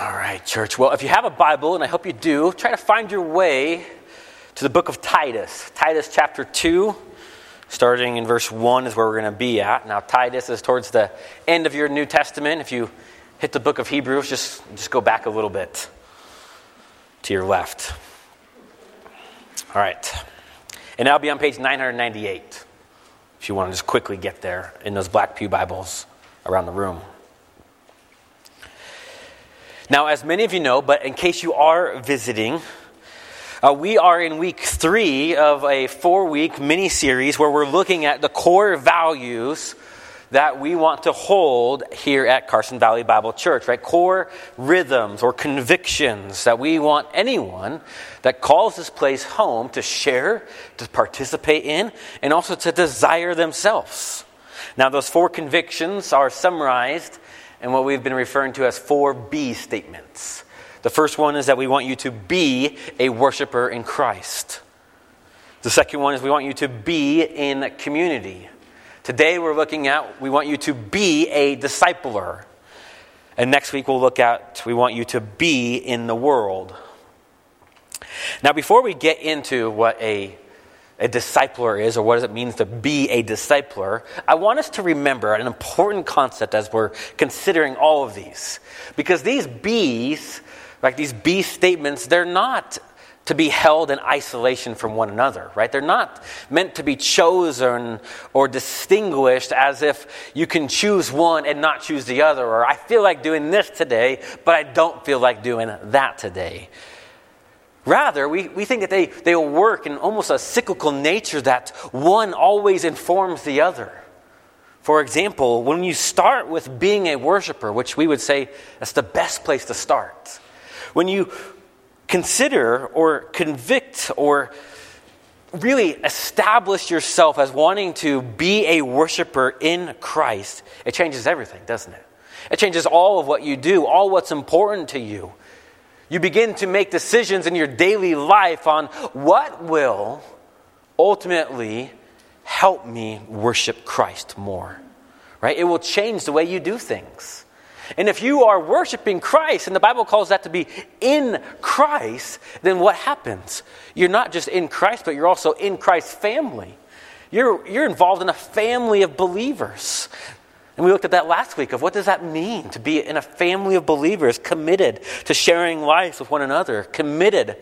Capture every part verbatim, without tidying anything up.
All right, church. Well, if you have a Bible, and I hope you do, try to find your way to the book of Titus. Titus chapter two, starting in verse one is where we're going to be at. Now, Titus is towards the end of your New Testament. If you hit the book of Hebrews, just, just go back a little bit to your left. All right. And that'll be on page nine ninety-eight, if you want to just quickly get there in those black pew Bibles around the room. Now, as many of you know, but in case you are visiting, uh, we are in week three of a four-week mini-series where we're looking at the core values that we want to hold here at Carson Valley Bible Church, right? Core rhythms or convictions that we want anyone that calls this place home to share, to participate in, and also to desire themselves. Now, those four convictions are summarized in what we've been referring to as four B statements. The first one is that we want you to be a worshiper in Christ. The second one is we want you to be in community. Today we're looking at we want you to be a discipler. And next week we'll look at we want you to be in the world. Now, before we get into what a a discipler is, or what does it mean to be a discipler, I want us to remember an important concept as we're considering all of these. Because these B's, like these B statements, they're not to be held in isolation from one another, right? They're not meant to be chosen or distinguished as if you can choose one and not choose the other, or I feel like doing this today, but I don't feel like doing that today. Rather, we, we think that they, they will work in almost a cyclical nature that one always informs the other. For example, when you start with being a worshiper, which we would say that's the best place to start. When you consider or convict or really establish yourself as wanting to be a worshiper in Christ, it changes everything, doesn't it? It changes all of what you do, all what's important to you. You begin to make decisions in your daily life on what will ultimately help me worship Christ more, right? It will change the way you do things. And if you are worshiping Christ, and the Bible calls that to be in Christ, then what happens? You're not just in Christ, but you're also in Christ's family. You're, you're involved in a family of believers. And we looked at that last week of what does that mean to be in a family of believers committed to sharing life with one another, committed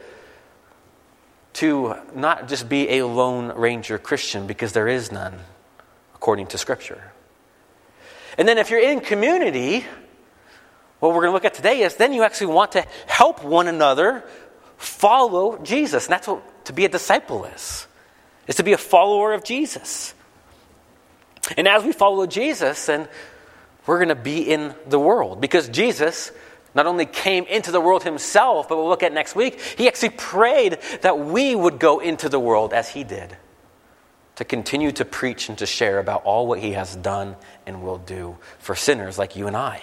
to not just be a Lone Ranger Christian, because there is none according to Scripture. And then if you're in community, what we're going to look at today is then you actually want to help one another follow Jesus. And that's what to be a disciple is, is to be a follower of Jesus. And as we follow Jesus, then we're going to be in the world. Because Jesus not only came into the world himself, but we'll look at next week, he actually prayed that we would go into the world as he did, to continue to preach and to share about all what he has done and will do for sinners like you and I.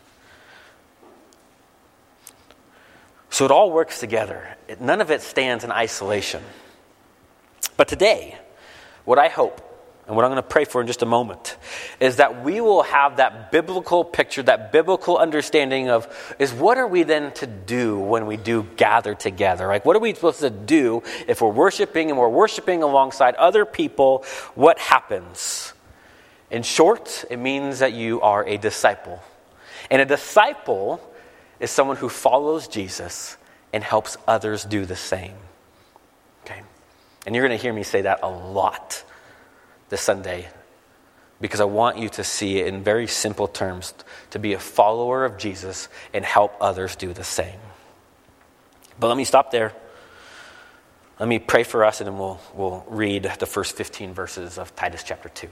So it all works together. None of it stands in isolation. But today, what I hope, and what I'm going to pray for in just a moment, is that we will have that biblical picture, that biblical understanding of, is what are we then to do when we do gather together? Like, what are we supposed to do if we're worshiping and we're worshiping alongside other people? What happens? In short, it means that you are a disciple. And a disciple is someone who follows Jesus and helps others do the same. Okay? And you're going to hear me say that a lot this Sunday, because I want you to see it in very simple terms, to be a follower of Jesus and help others do the same. But let me stop there. Let me pray for us, and then we'll, we'll read the first fifteen verses of Titus chapter two.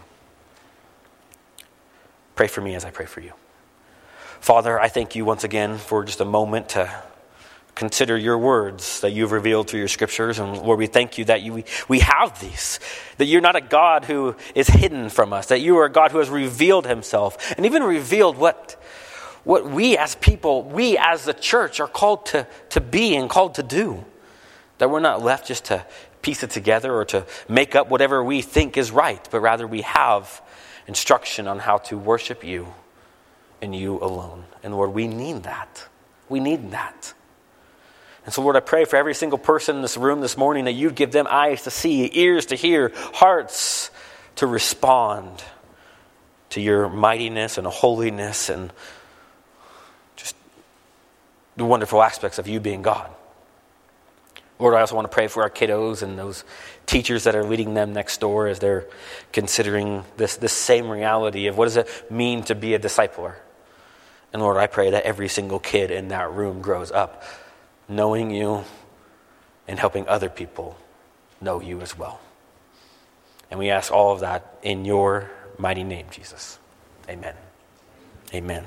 Pray for me as I pray for you. Father, I thank you once again for just a moment to consider your words that you've revealed through your scriptures. And Lord, we thank you that you, we have these, that you're not a God who is hidden from us, that you are a God who has revealed himself and even revealed what, what we as people, we as the church are called to, to be and called to do. That we're not left just to piece it together or to make up whatever we think is right, but rather we have instruction on how to worship you and you alone. And Lord, we need that. We need that. And so, Lord, I pray for every single person in this room this morning that you'd give them eyes to see, ears to hear, hearts to respond to your mightiness and holiness and just the wonderful aspects of you being God. Lord, I also want to pray for our kiddos and those teachers that are leading them next door as they're considering this, this same reality of what does it mean to be a discipler. And Lord, I pray that every single kid in that room grows up knowing you and helping other people know you as well. And we ask all of that in your mighty name, Jesus. Amen. Amen.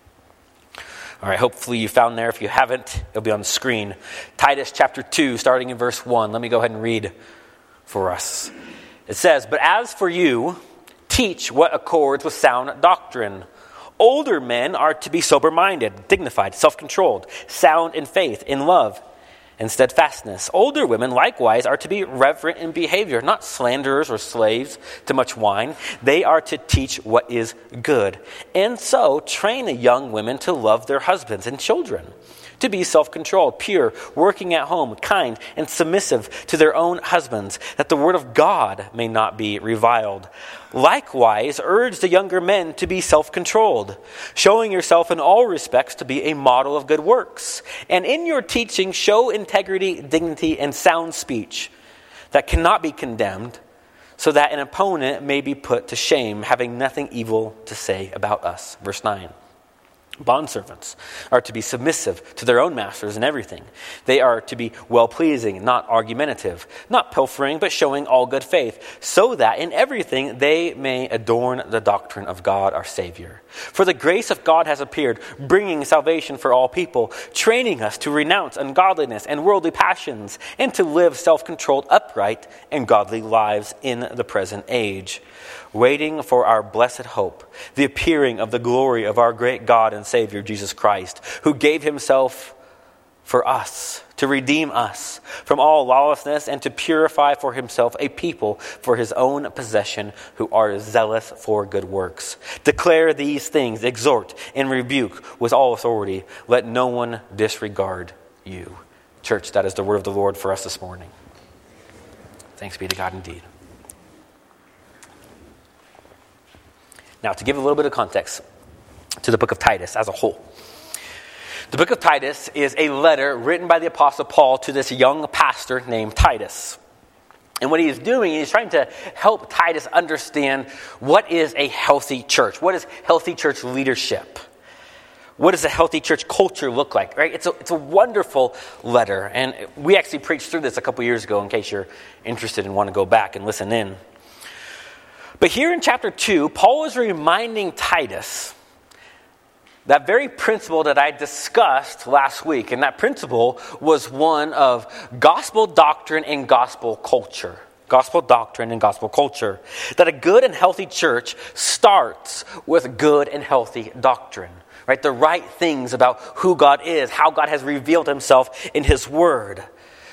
All right, hopefully you found there. If you haven't, it'll be on the screen. Titus chapter two, starting in verse one. Let me go ahead and read for us. It says, "But as for you, teach what accords with sound doctrine. Older men are to be sober-minded, dignified, self-controlled, sound in faith, in love, and steadfastness. Older women likewise are to be reverent in behavior, not slanderers or slaves to much wine. They are to teach what is good. And so train the young women to love their husbands and children, to be self-controlled, pure, working at home, kind, and submissive to their own husbands, that the word of God may not be reviled. Likewise, urge the younger men to be self-controlled, showing yourself in all respects to be a model of good works. And in your teaching, show integrity, dignity, and sound speech that cannot be condemned, so that an opponent may be put to shame, having nothing evil to say about us." Verse nine. Bondservants are to be submissive to their own masters in everything. They are to be well-pleasing, not argumentative, not pilfering, but showing all good faith, so that in everything they may adorn the doctrine of God our Savior. For the grace of God has appeared, bringing salvation for all people, training us to renounce ungodliness and worldly passions, and to live self-controlled, upright, and godly lives in the present age, waiting for our blessed hope, the appearing of the glory of our great God and Savior, Jesus Christ, who gave himself for us, to redeem us from all lawlessness and to purify for himself a people for his own possession who are zealous for good works. Declare these things, exhort and rebuke with all authority. Let no one disregard you. Church, that is the word of the Lord for us this morning. Thanks be to God indeed. Now, to give a little bit of context to the book of Titus as a whole. The book of Titus is a letter written by the Apostle Paul to this young pastor named Titus. And what he is doing, he's trying to help Titus understand what is a healthy church. What is healthy church leadership? What does a healthy church culture look like? Right? It's a, it's a wonderful letter. And we actually preached through this a couple years ago in case you're interested and want to go back and listen in. But here in chapter two, Paul is reminding Titus that very principle that I discussed last week. And that principle was one of gospel doctrine and gospel culture. Gospel doctrine and gospel culture. That a good and healthy church starts with good and healthy doctrine. Right? The right things about who God is, how God has revealed himself in his word.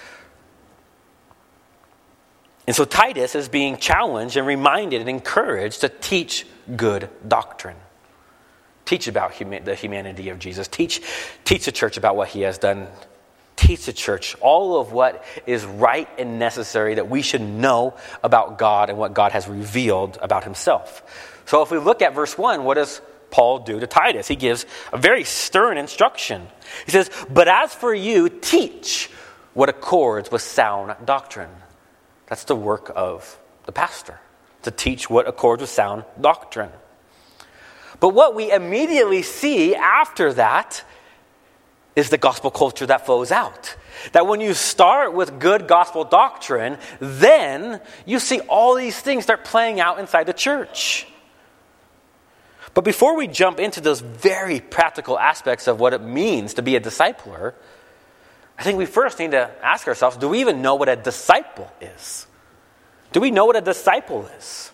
And so Titus is being challenged and reminded and encouraged to teach good doctrine. Teach about huma- the humanity of Jesus. Teach, teach the church about what he has done. Teach the church all of what is right and necessary that we should know about God and what God has revealed about himself. So if we look at verse one, what does Paul do to Titus? He gives a very stern instruction. He says, "But as for you, teach what accords with sound doctrine." That's the work of the pastor, to teach what accords with sound doctrine. But what we immediately see after that is the gospel culture that flows out. That when you start with good gospel doctrine, then you see all these things start playing out inside the church. But before we jump into those very practical aspects of what it means to be a discipler, I think we first need to ask ourselves, do we even know what a disciple is? Do we know what a disciple is?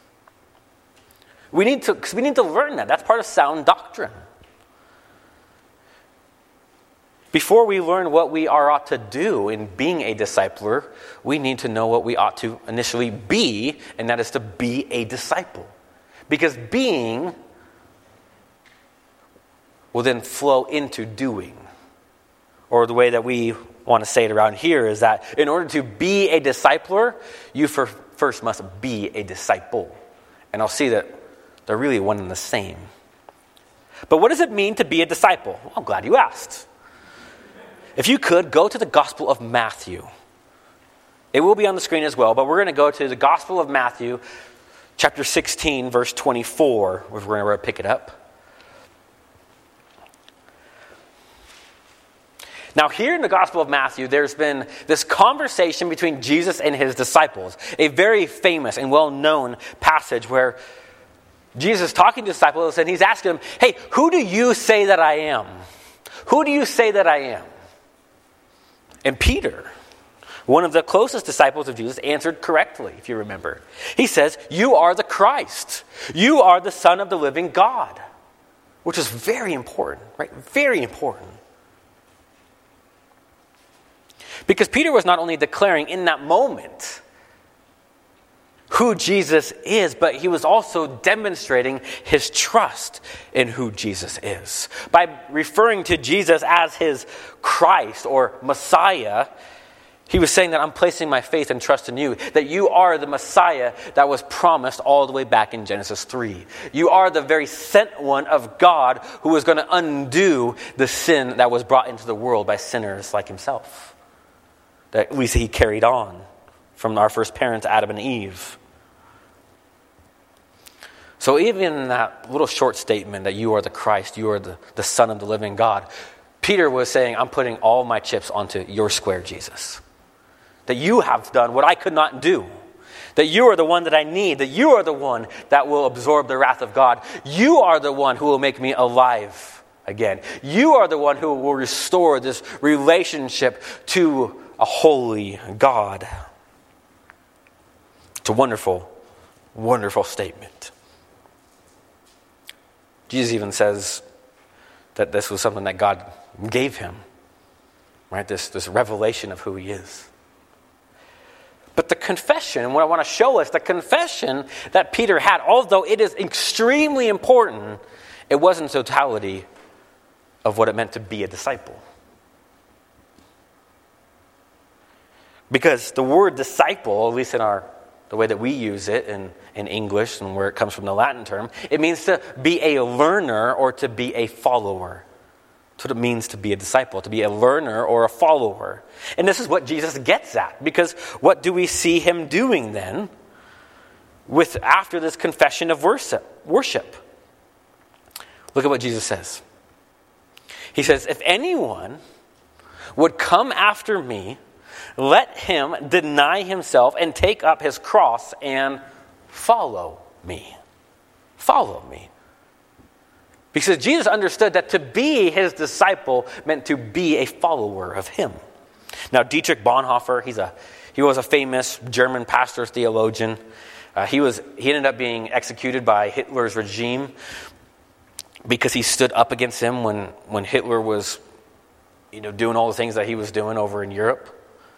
We need to, because we need to learn that. That's part of sound doctrine. Before we learn what we are ought to do in being a discipler, we need to know what we ought to initially be, and that is to be a disciple. Because being will then flow into doing. or the way that we want to say it around here, is that in order to be a discipler, you for, first must be a disciple. And I'll see that they're really one and the same. But what does it mean to be a disciple? Well, I'm glad you asked. If you could, go to the Gospel of Matthew. It will be on the screen as well, but we're going to go to the Gospel of Matthew, chapter sixteen, verse twenty-four, where we're going to pick it up. Now, here in the Gospel of Matthew, there's been this conversation between Jesus and his disciples, a very famous and well-known passage where Jesus is talking to disciples and he's asking them, hey, who do you say that I am? Who do you say that I am? And Peter, one of the closest disciples of Jesus, answered correctly, if you remember. He says, you are the Christ. You are the Son of the living God. Which is very important, right? Very important. Because Peter was not only declaring in that moment who Jesus is, but he was also demonstrating his trust in who Jesus is. By referring to Jesus as his Christ or Messiah, he was saying that I'm placing my faith and trust in you, that you are the Messiah that was promised all the way back in Genesis three. You are the very sent one of God who is going to undo the sin that was brought into the world by sinners like himself, that we see he carried on from our first parents, Adam and Eve. So even in that little short statement that you are the Christ, you are the, the Son of the living God, Peter was saying, I'm putting all my chips onto your square, Jesus. That you have done what I could not do. That you are the one that I need. That you are the one that will absorb the wrath of God. You are the one who will make me alive again. You are the one who will restore this relationship to a holy God. It's a wonderful, wonderful statement. Jesus even says that this was something that God gave him, right? This, this revelation of who he is. But the confession, and what I want to show us, the confession that Peter had, although it is extremely important, it wasn't the totality of what it meant to be a disciple. Because the word disciple, at least in our the way that we use it in, in English and where it comes from the Latin term, it means to be a learner or to be a follower. That's what it means to be a disciple, to be a learner or a follower. And this is what Jesus gets at. Because what do we see him doing then with after this confession of worship? worship? Look at what Jesus says. He says, if anyone would come after me, let him deny himself and take up his cross and follow me. Follow me. Because Jesus understood that to be his disciple meant to be a follower of him. Now, Dietrich Bonhoeffer, he's a he was a famous German pastor theologian. Uh, he was he ended up being executed by Hitler's regime because he stood up against him when when Hitler was, you know, doing all the things that he was doing over in Europe.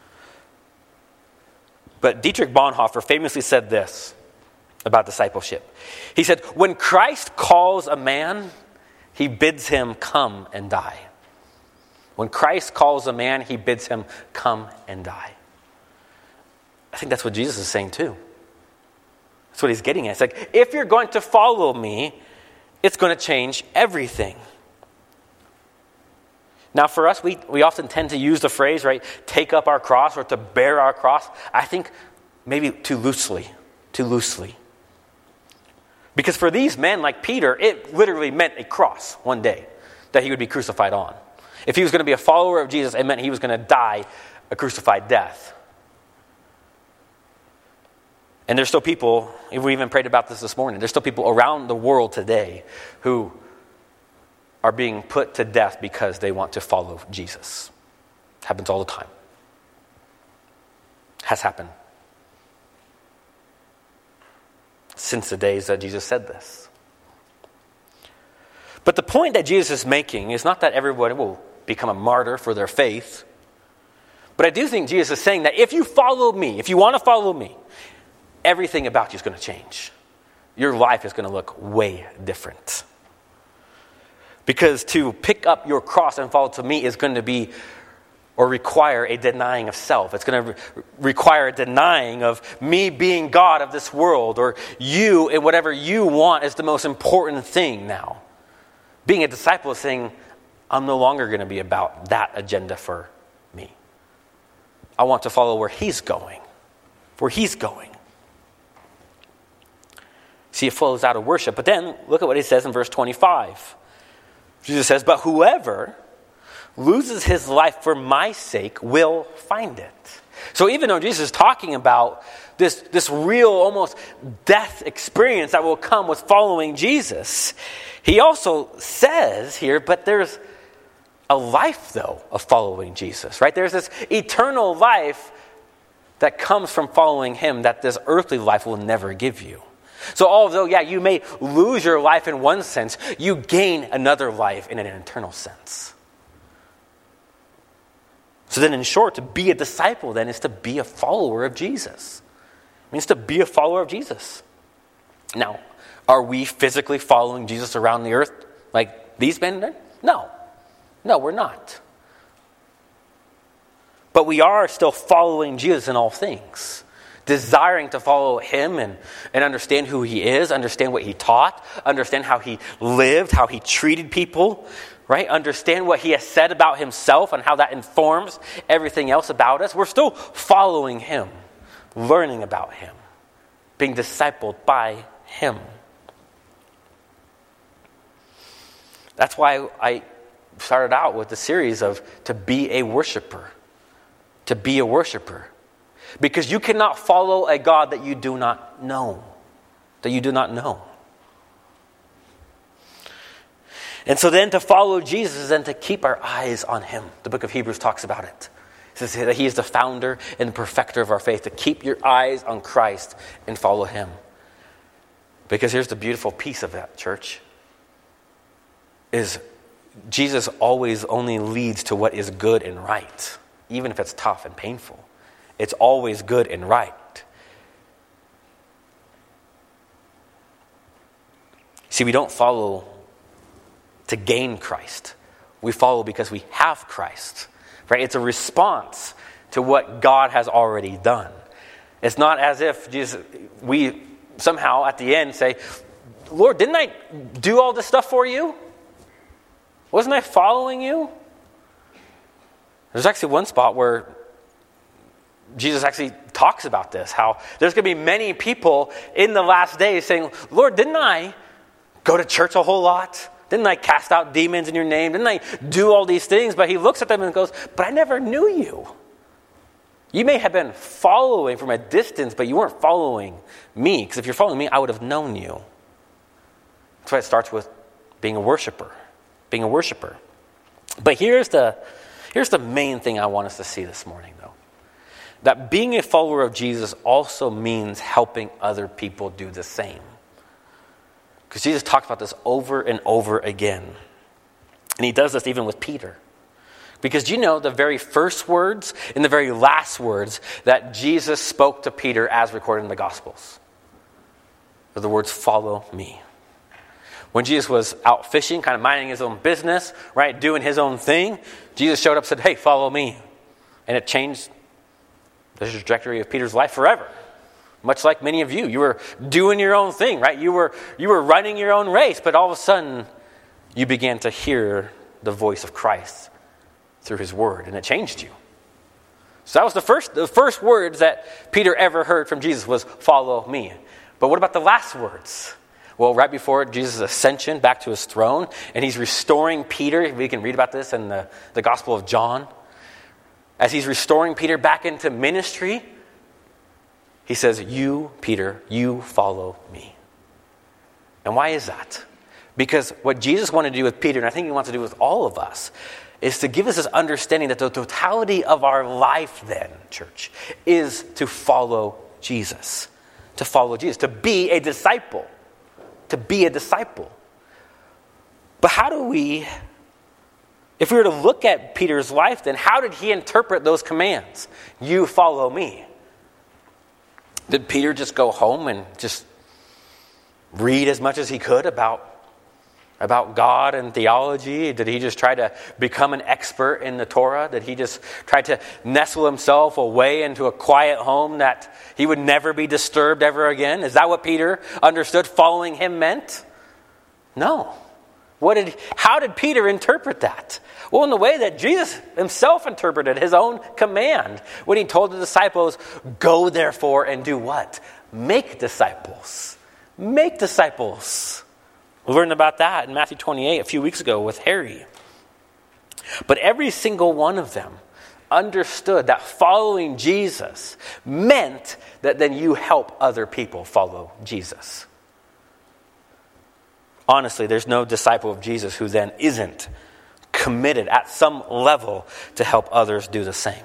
But Dietrich Bonhoeffer famously said this about discipleship. He said, when Christ calls a man, he bids him come and die. When Christ calls a man, he bids him come and die. I think that's what Jesus is saying too. That's what he's getting at. It's like, if you're going to follow me, it's going to change everything. Now, for us, we, we often tend to use the phrase, right, take up our cross or to bear our cross. I think maybe too loosely, too loosely. Because for these men like Peter, it literally meant a cross one day that he would be crucified on. If he was going to be a follower of Jesus, it meant he was going to die a crucified death. And there's still people, we even prayed about this this morning, there's still people around the world today who are being put to death because they want to follow Jesus. It happens all the time. Has happened. Since the days that Jesus said this. But the point that Jesus is making is not that everybody will become a martyr for their faith. But I do think Jesus is saying that if you follow me, if you want to follow me, everything about you is going to change. Your life is going to look way different. Because to pick up your cross and follow to me is going to be or require a denying of self. It's going to re- require a denying of me being God of this world, or you and whatever you want is the most important thing now. Being a disciple is saying, I'm no longer going to be about that agenda for me. I want to follow where he's going, where he's going. See, it flows out of worship. But then, look at what he says in verse twenty-five. Jesus says, but whoever loses his life for my sake will find it. So even though Jesus is talking about this, this real, almost death experience that will come with following Jesus, he also says here, but there's a life, though, of following Jesus, right? There's this eternal life that comes from following him that this earthly life will never give you. So although, yeah, you may lose your life in one sense, you gain another life in an eternal sense. So then, in short, to be a disciple then is to be a follower of Jesus. It means to be a follower of Jesus. Now, are we physically following Jesus around the earth like these men? No. No, we're not. But we are still following Jesus in all things, desiring to follow him and, and understand who he is, understand what he taught, understand how he lived, how he treated people, right? Understand what he has said about himself and how that informs everything else about us. We're still following him, learning about him, being discipled by him. That's why I started out with the series of to be a worshiper. To be a worshiper. Because you cannot follow a God that you do not know. That you do not know. And so then to follow Jesus is then to keep our eyes on him. The book of Hebrews talks about it. It says that he is the founder and the perfecter of our faith. To keep your eyes on Christ and follow him. Because here's the beautiful piece of that, church. Is Jesus always only leads to what is good and right. Even if it's tough and painful. It's always good and right. See, we don't follow to gain Christ. We follow because we have Christ. Right? It's a response to what God has already done. It's not as if Jesus, we somehow at the end say, Lord, didn't I do all this stuff for you? Wasn't I following you? There's actually one spot where Jesus actually talks about this, how there's going to be many people in the last days saying, Lord, didn't I go to church a whole lot? Didn't I cast out demons in your name? Didn't I do all these things? But he looks at them and goes, but I never knew you. You may have been following from a distance, but you weren't following me. Because if you're following me, I would have known you. That's why it starts with being a worshiper. Being a worshiper. But here's the, here's the main thing I want us to see this morning, though. That being a follower of Jesus also means helping other people do the same. Because Jesus talks about this over and over again. And he does this even with Peter. Because you know the very first words and the very last words that Jesus spoke to Peter as recorded in the Gospels are the words, follow me. When Jesus was out fishing, kind of minding his own business, right, doing his own thing, Jesus showed up and said, hey, follow me. And it changed the trajectory of Peter's life forever. Much like many of you. You were doing your own thing, right? You were you were running your own race, but all of a sudden you began to hear the voice of Christ through his word, and it changed you. So that was the first the first words that Peter ever heard from Jesus was, follow me. But what about the last words? Well, right before Jesus' ascension back to his throne, and he's restoring Peter. We can read about this in the, the Gospel of John. As he's restoring Peter back into ministry, he says, you, Peter, you follow me. And why is that? Because what Jesus wanted to do with Peter, and I think he wants to do with all of us, is to give us this understanding that the totality of our life then, church, is to follow Jesus. To follow Jesus. To be a disciple. To be a disciple. But how do we, if we were to look at Peter's life, then how did he interpret those commands? You follow me. Did Peter just go home and just read as much as he could about about God and theology? Did he just try to become an expert in the Torah? Did he just try to nestle himself away into a quiet home that he would never be disturbed ever again? Is that what Peter understood following him meant? No. What did? How did Peter interpret that? Well, in the way that Jesus himself interpreted his own command when he told the disciples, "Go therefore and do what? Make disciples. Make disciples." We learned about that in Matthew twenty-eight a few weeks ago with Harry. But every single one of them understood that following Jesus meant that then you help other people follow Jesus. Honestly, there's no disciple of Jesus who then isn't committed at some level to help others do the same.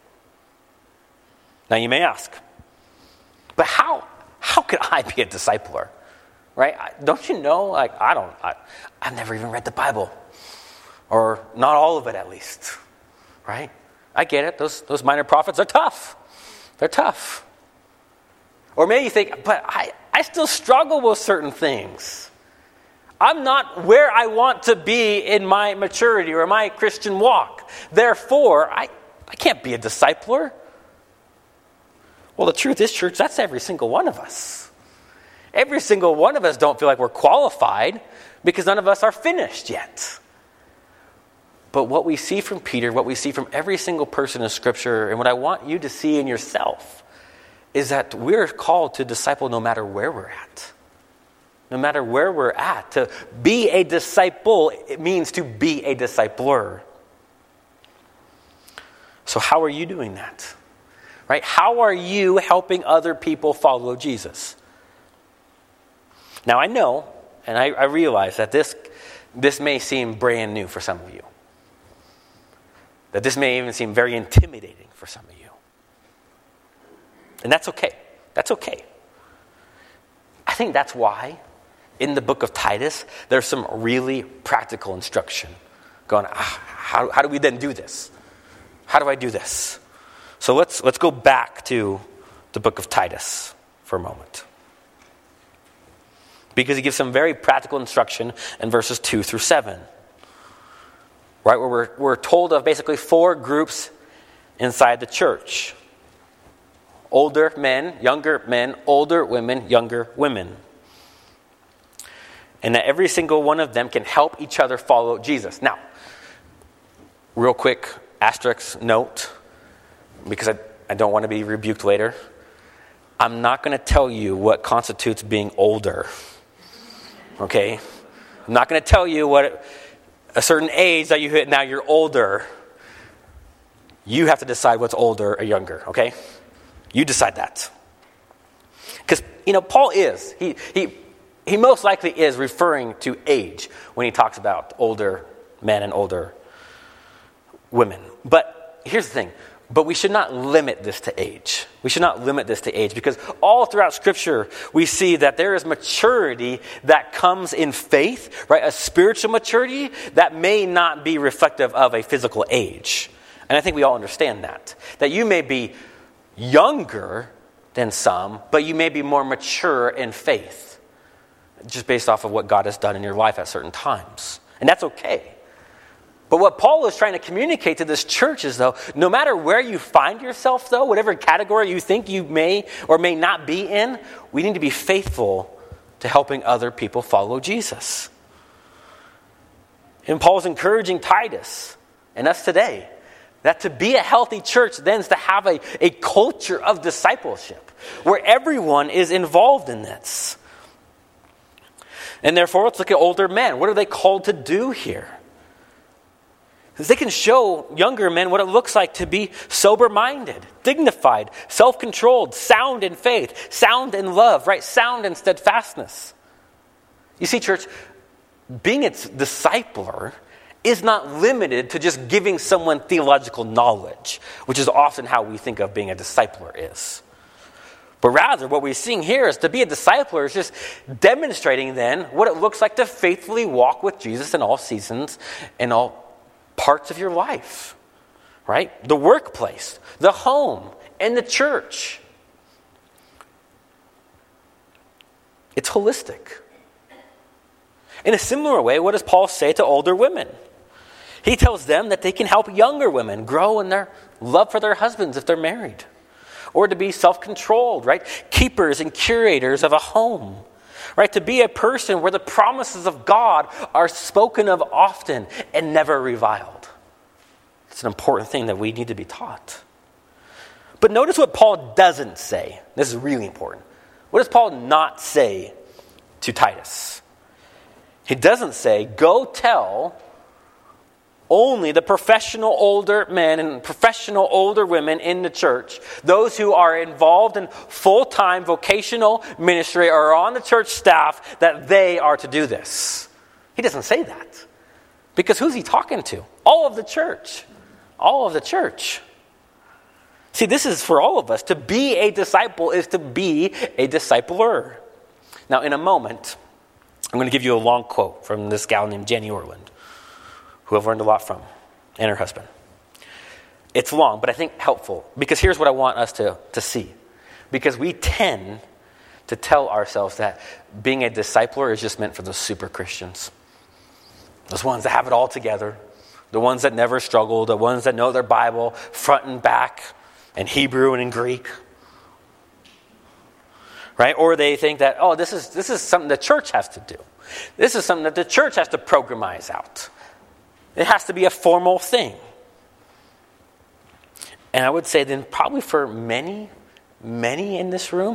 Now you may ask, but how how could I be a discipler? Right? Don't you know, like, I don't, I, I've never even read the Bible. Or not all of it, at least. Right? I get it. Those, those minor prophets are tough. They're tough. Or maybe you think, but I, I still struggle with certain things. I'm not where I want to be in my maturity or my Christian walk. Therefore, I, I can't be a discipler. Well, the truth is, church, that's every single one of us. Every single one of us don't feel like we're qualified because none of us are finished yet. But what we see from Peter, what we see from every single person in Scripture, and what I want you to see in yourself, is that we're called to disciple no matter where we're at. No matter where we're at. To be a disciple, it means to be a discipler. So how are you doing that? Right? How are you helping other people follow Jesus? Now I know, and I, I realize that this, this may seem brand new for some of you. That this may even seem very intimidating for some of you. And that's okay. That's okay. I think that's why in the book of Titus, there's some really practical instruction. Going, ah, how, how do we then do this? How do I do this? So let's let's go back to the book of Titus for a moment. Because he gives some very practical instruction in verses two through seven. Right, where we're, we're told of basically four groups inside the church. Older men, younger men, older women, younger women. And that every single one of them can help each other follow Jesus. Now, real quick asterisk note, because I, I don't want to be rebuked later. I'm not going to tell you what constitutes being older. Okay? I'm not going to tell you what a certain age that you hit, now you're older. You have to decide what's older or younger, okay? You decide that. Because, you know, Paul is, he he he most likely is referring to age when he talks about older men and older women. But here's the thing. But we should not limit this to age. We should not limit this to age because all throughout Scripture we see that there is maturity that comes in faith, right? A spiritual maturity that may not be reflective of a physical age. And I think we all understand that. That you may be younger than some, but you may be more mature in faith. Just based off of what God has done in your life at certain times. And that's okay. But what Paul is trying to communicate to this church is, though, no matter where you find yourself, though, whatever category you think you may or may not be in, we need to be faithful to helping other people follow Jesus. And Paul's encouraging Titus and us today that to be a healthy church then is to have a, a culture of discipleship where everyone is involved in this. And therefore, let's look at older men. What are they called to do here? Because they can show younger men what it looks like to be sober-minded, dignified, self-controlled, sound in faith, sound in love, right? Sound in steadfastness. You see, church, being its discipler is not limited to just giving someone theological knowledge, which is often how we think of being a discipler is. But rather, what we're seeing here is to be a discipler is just demonstrating then what it looks like to faithfully walk with Jesus in all seasons and all parts of your life, right? The workplace, the home, and the church. It's holistic. In a similar way, what does Paul say to older women? He tells them that they can help younger women grow in their love for their husbands if they're married, or to be self-controlled, right? Keepers and curators of a home, right? To be a person where the promises of God are spoken of often and never reviled. It's an important thing that we need to be taught. But notice what Paul doesn't say. This is really important. What does Paul not say to Titus? He doesn't say, go tell only the professional older men and professional older women in the church, those who are involved in full-time vocational ministry or are on the church staff, that they are to do this. He doesn't say that. Because who's he talking to? All of the church. All of the church. See, this is for all of us. To be a disciple is to be a discipler. Now, in a moment, I'm going to give you a long quote from this gal named Jenny Orland, who I've learned a lot from, and her husband. It's long, but I think helpful, because here's what I want us to, to see. Because we tend to tell ourselves that being a discipler is just meant for those super Christians. Those ones that have it all together, the ones that never struggle, the ones that know their Bible front and back, in Hebrew and in Greek. Right? Or they think that, oh, this is this is something the church has to do. This is something that the church has to programize out. It has to be a formal thing. And I would say then probably for many, many in this room,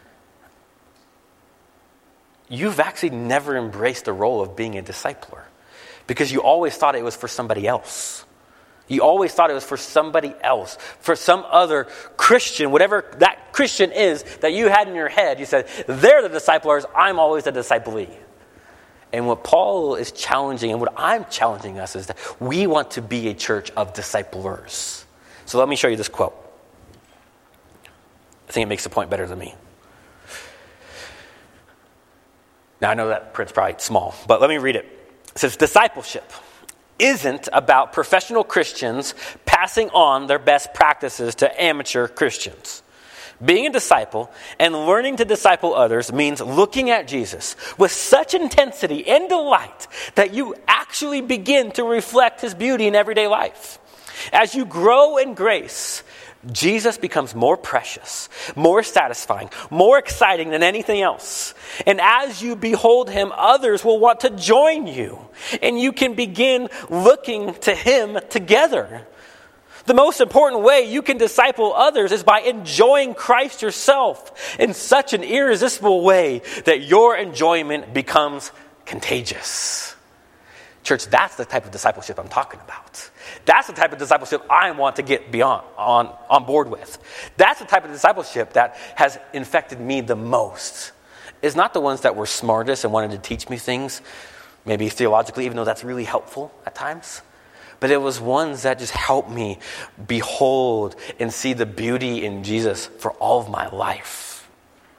you've actually never embraced the role of being a discipler because you always thought it was for somebody else. You always thought it was for somebody else, for some other Christian, whatever that Christian is that you had in your head. You said, they're the disciplers, I'm always the disciplee. And what Paul is challenging and what I'm challenging us is that we want to be a church of disciplers. So let me show you this quote. I think it makes the point better than me. Now I know that print's probably small, but let me read it. It says, discipleship isn't about professional Christians passing on their best practices to amateur Christians. Being a disciple and learning to disciple others means looking at Jesus with such intensity and delight that you actually begin to reflect his beauty in everyday life. As you grow in grace, Jesus becomes more precious, more satisfying, more exciting than anything else. And as you behold him, others will want to join you. And you can begin looking to him together. The most important way you can disciple others is by enjoying Christ yourself in such an irresistible way that your enjoyment becomes contagious. Church, that's the type of discipleship I'm talking about. That's the type of discipleship I want to get beyond on, on board with. That's the type of discipleship that has infected me the most. It's not the ones that were smartest and wanted to teach me things, maybe theologically, even though that's really helpful at times. But it was ones that just helped me behold and see the beauty in Jesus for all of my life.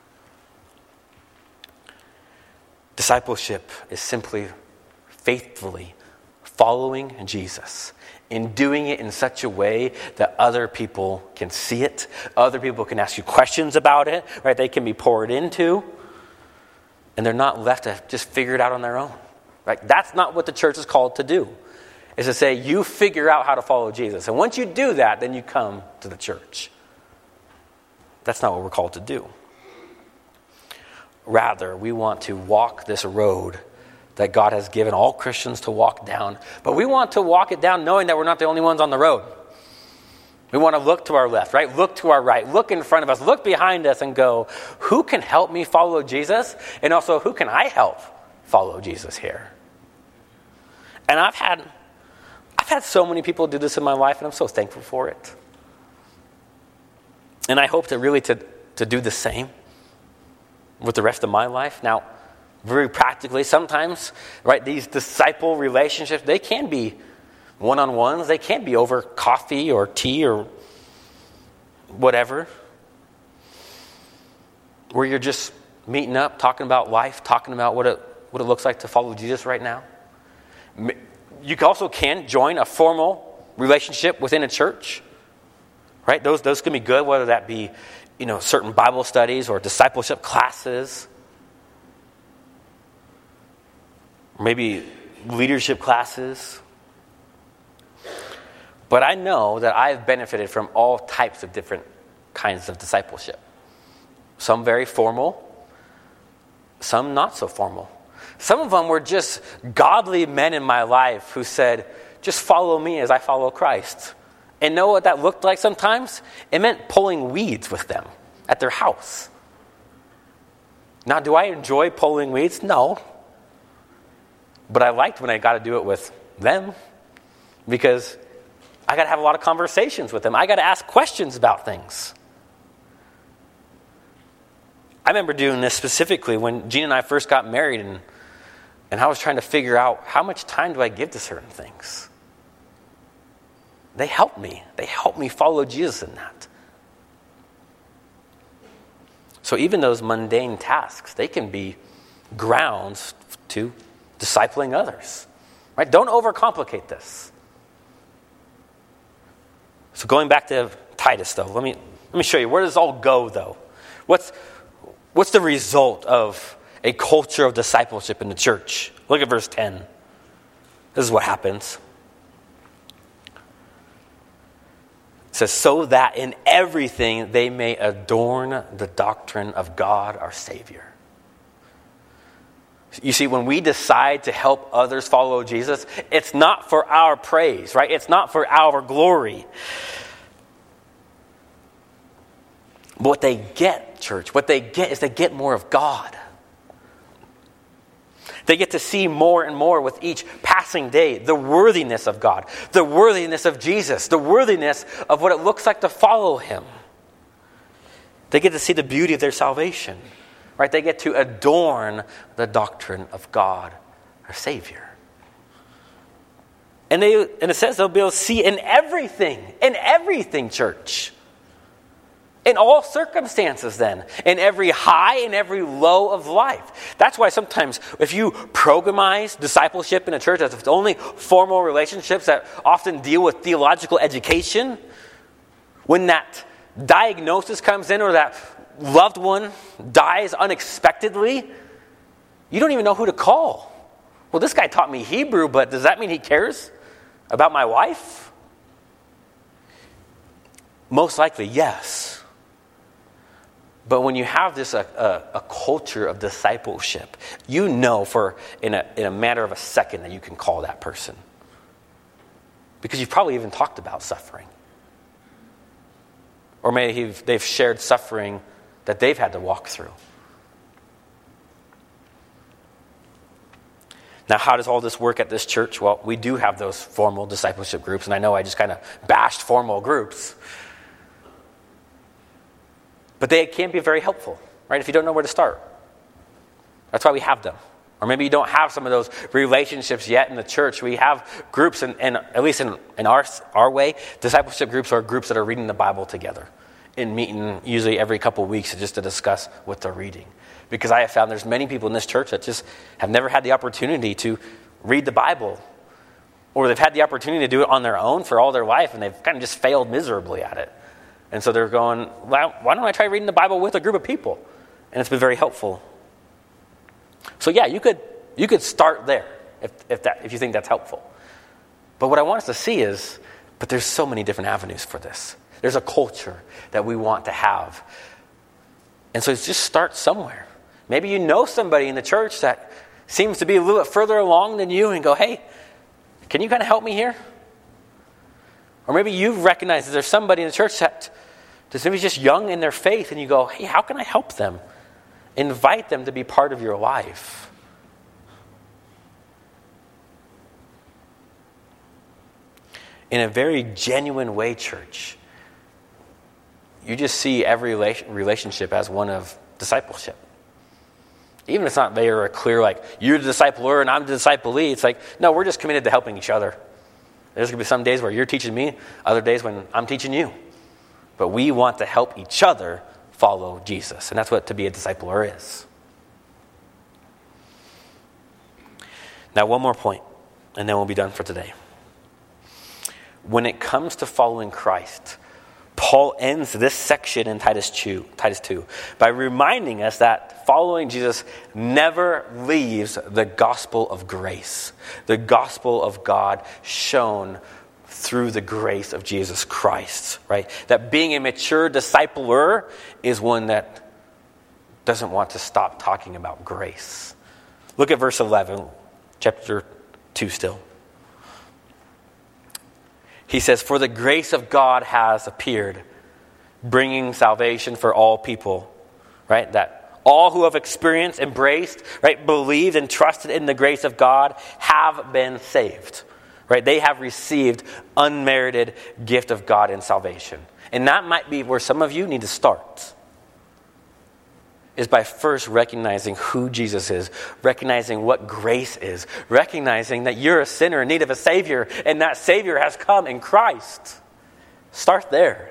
Discipleship is simply faithfully following Jesus and doing it in such a way that other people can see it. Other people can ask you questions about it, right? They can be poured into. And they're not left to just figure it out on their own, right? That's not what the church is called to do. Is to say, you figure out how to follow Jesus. And once you do that, then you come to the church. That's not what we're called to do. Rather, we want to walk this road that God has given all Christians to walk down. But we want to walk it down knowing that we're not the only ones on the road. We want to look to our left, right? Look to our right. Look in front of us. Look behind us and go, who can help me follow Jesus? And also, who can I help follow Jesus here? And I've had... I've had so many people do this in my life, and I'm so thankful for it. And I hope to really to, to do the same with the rest of my life. Now, very practically, sometimes, right, these disciple relationships, they can be one-on-ones. They can be over coffee or tea or whatever, where you're just meeting up, talking about life, talking about what it, what it looks like to follow Jesus right now. You also can join a formal relationship within a church, right? Those those can be good, whether that be, you know, certain Bible studies or discipleship classes. maybe leadership classes. But I know that I've benefited from all types of different kinds of discipleship. Some very formal, some not so formal. Some of them were just godly men in my life who said, just follow me as I follow Christ. And know what that looked like sometimes? It meant pulling weeds with them at their house. Now, do I enjoy pulling weeds? No. But I liked when I got to do it with them because I got to have a lot of conversations with them. I got to ask questions about things. I remember doing this specifically when Gina and I first got married, and, and I was trying to figure out how much time do I give to certain things. They helped me. They helped me follow Jesus in that. So even those mundane tasks, they can be grounds to discipling others. Right? Don't overcomplicate this. So going back to Titus, though, let me let me show you. Where does this all go, though? What's what's the result of a culture of discipleship in the church? Look at verse ten. This is what happens. It says, so that in everything they may adorn the doctrine of God our Savior. You see, when we decide to help others follow Jesus, it's not for our praise, right? It's not for our glory. But what they get, church, what they get is they get more of God. They get to see more and more with each passing day the worthiness of God, the worthiness of Jesus, the worthiness of what it looks like to follow him. They get to see the beauty of their salvation, right? They get to adorn the doctrine of God, our Savior. And they, and it says they'll be able to see in everything, in everything, church. In all circumstances, then. In every high and every low of life. That's why sometimes if you programize discipleship in a church as if it's only formal relationships that often deal with theological education, when that diagnosis comes in or that loved one dies unexpectedly, you don't even know who to call. Well, this guy taught me Hebrew, but does that mean he cares about my wife? Most likely, yes. But when you have this a, a, a culture of discipleship, you know for in a in a matter of a second that you can call that person. Because you've probably even talked about suffering. Or maybe they've shared suffering that they've had to walk through. Now, how does all this work at this church? Well, we do have those formal discipleship groups, and I know I just kind of bashed formal groups. But they can be very helpful, right? If you don't know where to start. That's why we have them. Or maybe you don't have some of those relationships yet in the church. We have groups, and at least in, in our, our way, discipleship groups are groups that are reading the Bible together and meeting usually every couple of weeks just to discuss what they're reading. Because I have found there's many people in this church that just have never had the opportunity to read the Bible. Or they've had the opportunity to do it on their own for all their life, and they've kind of just failed miserably at it. And so they're going, well, why don't I try reading the Bible with a group of people? And it's been very helpful. So yeah, you could you could start there if if that if you think that's helpful. But what I want us to see is, but there's so many different avenues for this. There's a culture that we want to have. And so just start somewhere. Maybe you know somebody in the church that seems to be a little bit further along than you and go, hey, can you kind of help me here? Or maybe you've recognized that there's somebody in the church that is maybe just young in their faith, and you go, hey, how can I help them? Invite them to be part of your life. In a very genuine way, church, you just see every relationship as one of discipleship. Even if it's not very clear, like, you're the discipler and I'm the disciplee, it's like, no, we're just committed to helping each other. There's going to be some days where you're teaching me, other days when I'm teaching you. But we want to help each other follow Jesus. And that's what to be a discipler is. Now, one more point, and then we'll be done for today. When it comes to following Christ, Paul ends this section in Titus two, Titus two by reminding us that following Jesus never leaves the gospel of grace, the gospel of God shown through the grace of Jesus Christ, right? That being a mature discipler is one that doesn't want to stop talking about grace. Look at verse eleven, chapter two still. He says, "For the grace of God has appeared, bringing salvation for all people," right? That all who have experienced, embraced, right, believed and trusted in the grace of God have been saved, right? They have received unmerited gift of God in salvation. And that might be where some of you need to start, is by first recognizing who Jesus is, recognizing what grace is, recognizing that you're a sinner in need of a Savior, and that Savior has come in Christ. Start there.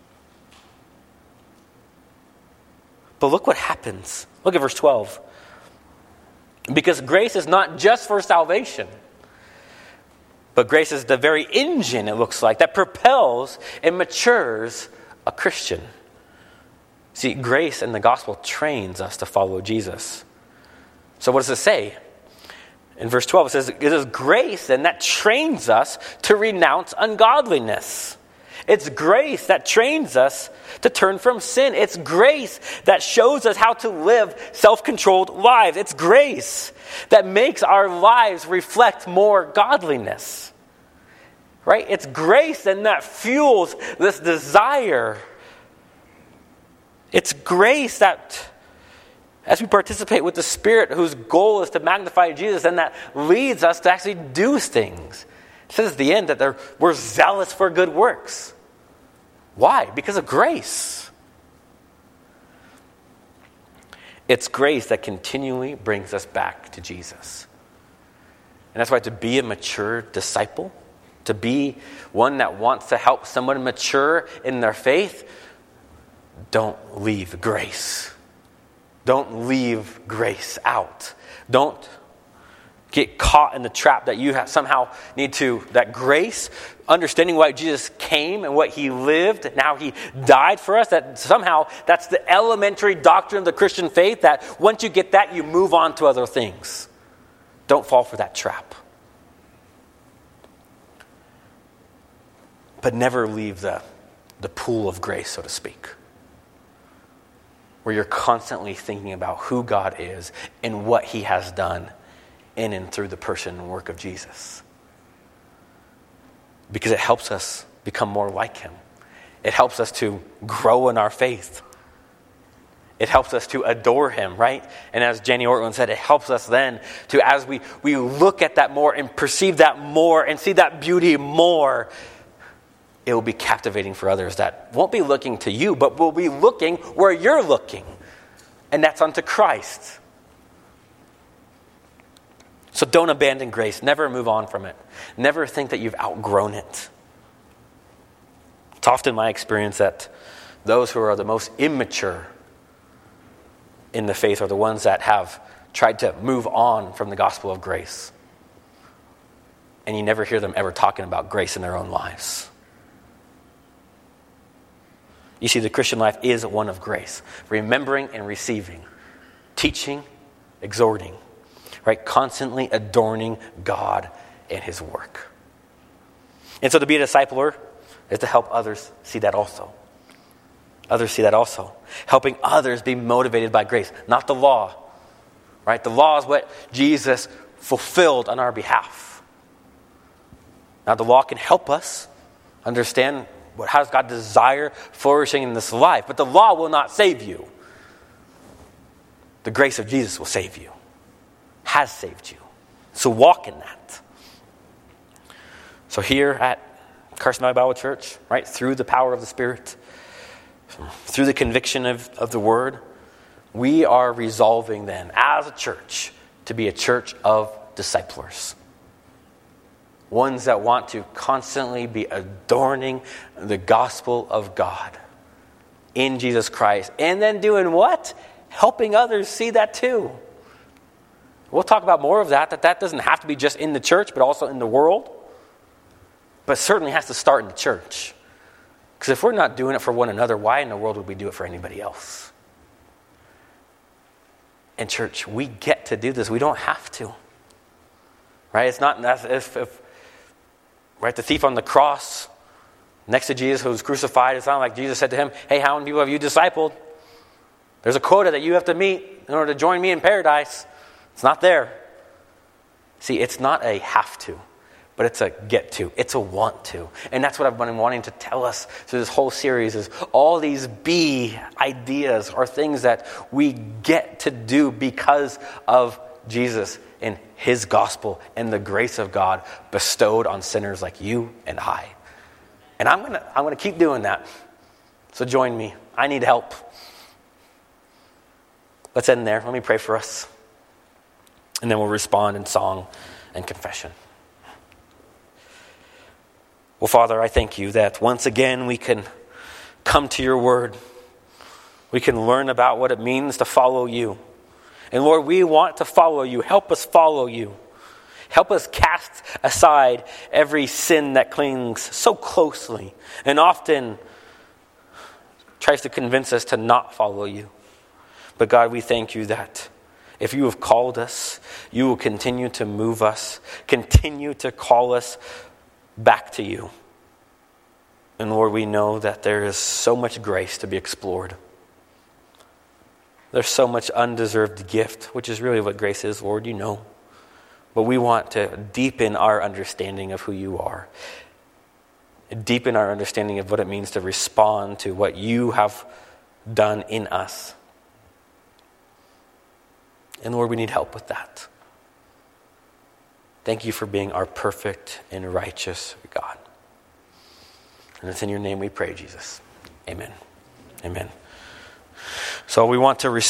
But look what happens. Look at verse twelve. Because grace is not just for salvation, but grace is the very engine, it looks like, that propels and matures a Christian. See, grace in the gospel trains us to follow Jesus. So what does it say? In verse twelve, it says, it is grace and that trains us to renounce ungodliness. It's grace that trains us to turn from sin. It's grace that shows us how to live self-controlled lives. It's grace that makes our lives reflect more godliness. Right? It's grace and that fuels this desire. It's grace that, as we participate with the Spirit, whose goal is to magnify Jesus, and that leads us to actually do things. It says at the end that we're zealous for good works. Why? Because of grace. It's grace that continually brings us back to Jesus. And that's why to be a mature disciple, to be one that wants to help someone mature in their faith, don't leave grace. Don't leave grace out. Don't get caught in the trap that you have somehow need to, that grace, understanding why Jesus came and what he lived and how he died for us, that somehow that's the elementary doctrine of the Christian faith, that once you get that, you move on to other things. Don't fall for that trap. But never leave the, the pool of grace, so to speak, where you're constantly thinking about who God is and what he has done in and through the person and work of Jesus. Because it helps us become more like him. It helps us to grow in our faith. It helps us to adore him, right? And as Jenny Ortland said, it helps us then to, as we, we look at that more and perceive that more and see that beauty more, it will be captivating for others that won't be looking to you, but will be looking where you're looking. And that's unto Christ. So don't abandon grace. Never move on from it. Never think that you've outgrown it. It's often my experience that those who are the most immature in the faith are the ones that have tried to move on from the gospel of grace. And you never hear them ever talking about grace in their own lives. You see, the Christian life is one of grace. Remembering and receiving. Teaching, exhorting. Right? Constantly adorning God and his work. And so to be a discipler is to help others see that also. Others see that also. Helping others be motivated by grace, not the law. Right? The law is what Jesus fulfilled on our behalf. Now the law can help us understand what, how does God desire flourishing in this life. But the law will not save you. The grace of Jesus will save you. Has saved you. So walk in that. So here at Carson Valley Bible Church, right, through the power of the Spirit, through the conviction of, of the Word, we are resolving then as a church to be a church of disciplers. Ones that want to constantly be adorning the gospel of God in Jesus Christ. And then doing what? Helping others see that too. We'll talk about more of that, that that doesn't have to be just in the church, but also in the world. But certainly has to start in the church. Because if we're not doing it for one another, why in the world would we do it for anybody else? In church, we get to do this. We don't have to. Right? It's not as if, if right, the thief on the cross next to Jesus who was crucified, it's not like Jesus said to him, hey, how many people have you discipled? There's a quota that you have to meet in order to join me in paradise. It's not there. See, it's not a have to, but it's a get to. It's a want to. And that's what I've been wanting to tell us through this whole series is all these be ideas are things that we get to do because of Jesus and his gospel and the grace of God bestowed on sinners like you and I. And I'm gonna I'm gonna keep doing that. So join me. I need help. Let's end there. Let me pray for us. And then we'll respond in song and confession. Well, Father, I thank you that once again we can come to your word. We can learn about what it means to follow you. And Lord, we want to follow you. Help us follow you. Help us cast aside every sin that clings so closely and often tries to convince us to not follow you. But God, we thank you that if you have called us, you will continue to move us, continue to call us back to you. And Lord, we know that there is so much grace to be explored. There's so much undeserved gift, which is really what grace is, Lord, you know. But we want to deepen our understanding of who you are. Deepen our understanding of what it means to respond to what you have done in us. And Lord, we need help with that. Thank you for being our perfect and righteous God. And it's in your name we pray, Jesus. Amen. Amen. So we want to respond.